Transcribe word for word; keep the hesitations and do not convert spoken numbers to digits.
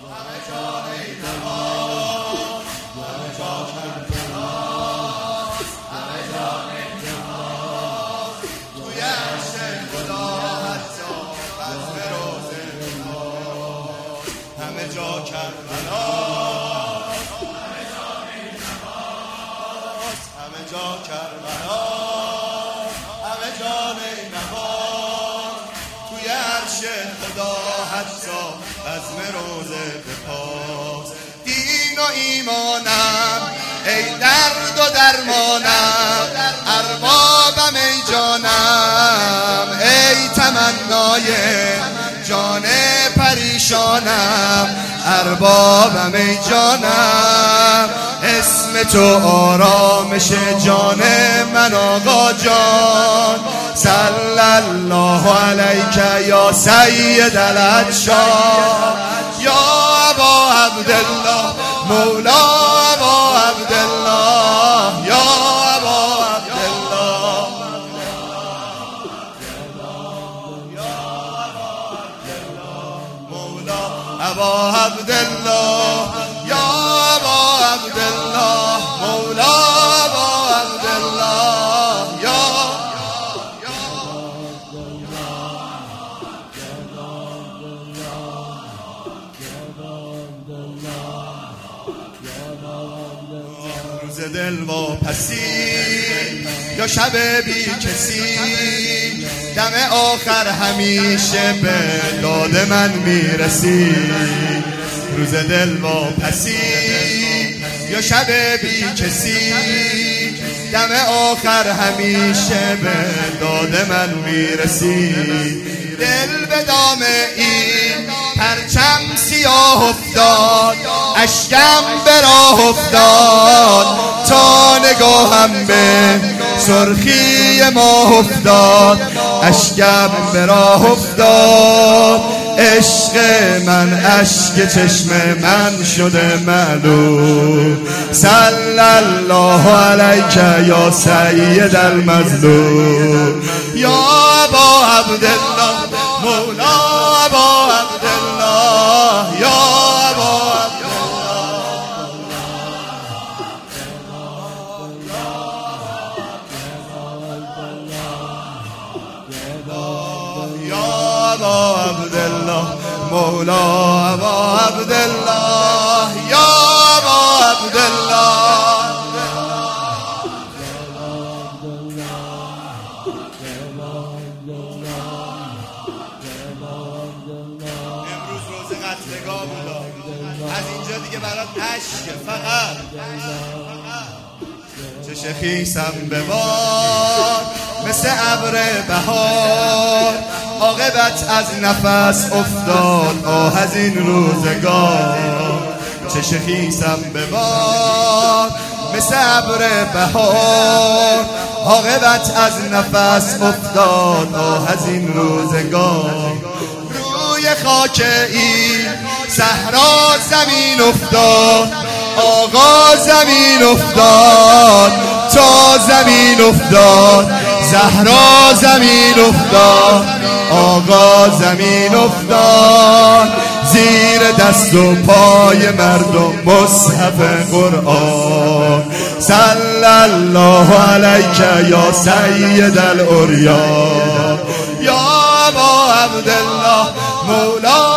همه جا کربلاست، همه جا کربلاست، همه جا نینواست، توی عرش خدا حتی بزم روزه به پاس. دین و ایمانم ای درد و درمانم، اربابم ای جانم ای تمنای جان پریشانم، اربابم ای جانم اسم تو آرامش جان من آقا جان. صلی الله علیک یا سید العطشان، یا ابا عبدالله مولا ابا عبدالله، یا ابا عبدالله مولا ابا عبدالله، یا ابا عبدالله مولا ابا عبدالله، یا روز دل واپسی یا شب بی کسی، دم آخر همیشه به داد من میرسی. روز دل واپسی یا شب بی کسی، دم آخر همیشه به داد من میرسی. دل به دام این پرچم سیاه افتاد، اشکم به راه افتاد تا نگاهم به سرخی ماه افتاد، اشکم به راه افتاد. عشق من اشک چشم من شده معلوم. صلی الله علیک یا سید المظلوم، یا ابا عبدالله مولا ابا عبدالله، یا ابا عبدالله مولا ابا عبدالله، یا ابا عبدالله. امروز روز قتلگاه بود، از اینجا دیگه برات عشق فقط. چه خیسم به باد مثل ابر بهار، عاقبت از نفس افتاد آه از این روزگار. چه خیسم به باد مثل ابر بهار، عاقبت از نفس افتاد آه از این روزگار. روی خاک این صحرا زمین افتاد، آقا زمین افتاد تا زمین افتاد، زهرا زمین افتاد، آقا زمین افتاد. زیر دست و پای مردم مصحف قرآن. صلی الله علیک یا سید الاولیاء، یا ابا عبدالله مولا